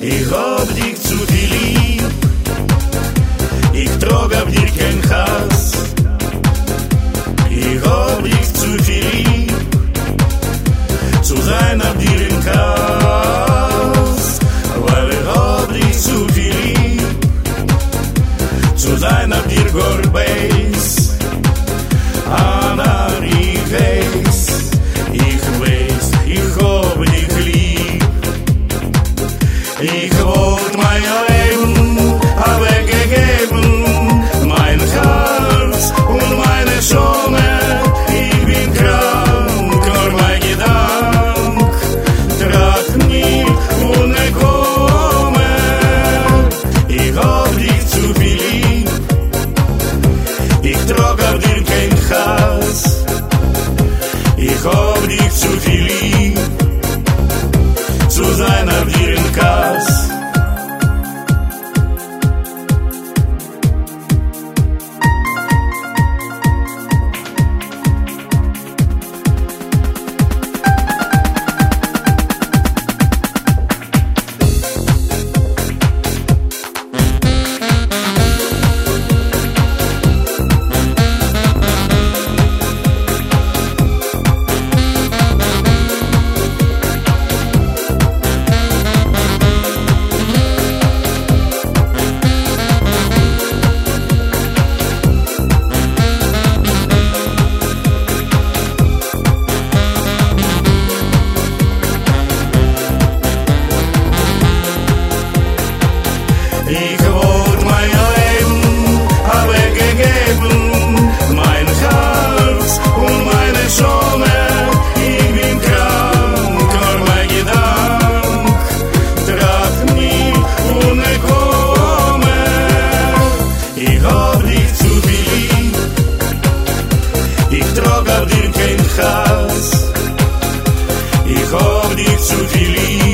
Ich hab dich zu viel lieb, ich trag auf dir kein Hass. Ich hab dich zu viel lieb, zu sein auf dir im Kass. Weil ich hab dich zu viel lieb, zu sein auf dir Gorbeis. Anna, ich weiß, ich hab dich lieb. Ich wollt mein Leben weggegeben, mein Herz und meine Sonne. Ich bin krank, nur mein Gedank tragt mir ohne Komme. Ich hab dich zu viel lieb, ich trag auf dir kein Hass. Ich hab dich zu viel lieb, zu sein auf dir im Kass. Ich wollt mein Leben weggegeben, mein Herz und meine Sonne. Ich bin krank, nur mein Gedank tragt mir ohne Komme. Ich hab dich zu viel lieb, ich trag auf dir kein Hass. Ich hab dich zu viel lieb,